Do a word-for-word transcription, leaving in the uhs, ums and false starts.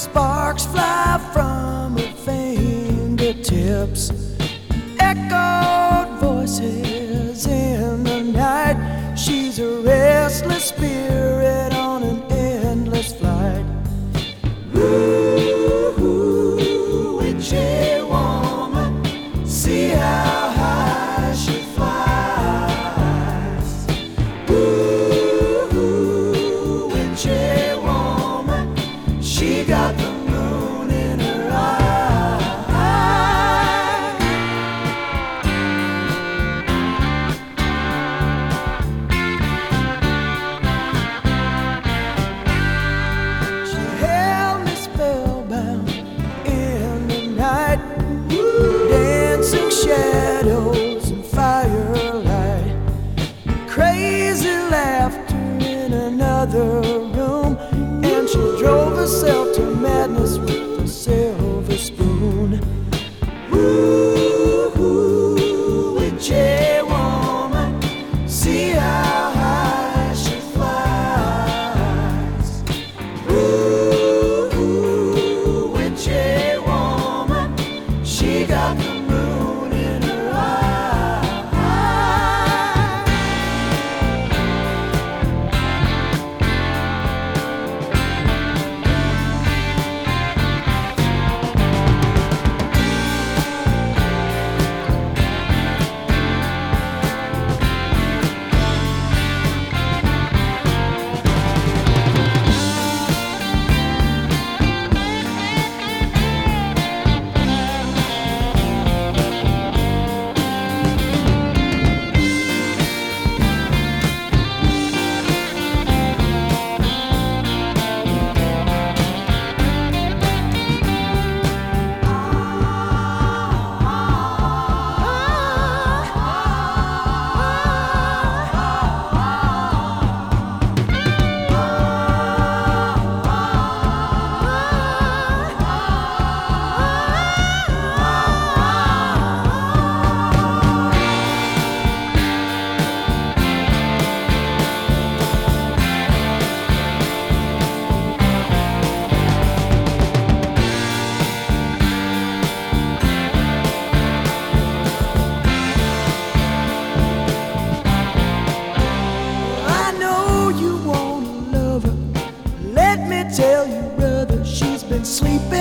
Sparks fly from her fingertips, echoed voices in the night. She's a restless spirit on an endless flight. Ooh, witchy woman, see how high she flies. Ooh, witchy woman, she got the moon in her eye. She held me spellbound in the night, dancing shadows and firelight, crazy laughter in another room, and she drove herself to madness with a silver spoon. Ooh, ooh, witchy woman, see how high she flies. Ooh, ooh, witchy woman, she got the moon in her eye. Tell you, brother, she's been sleeping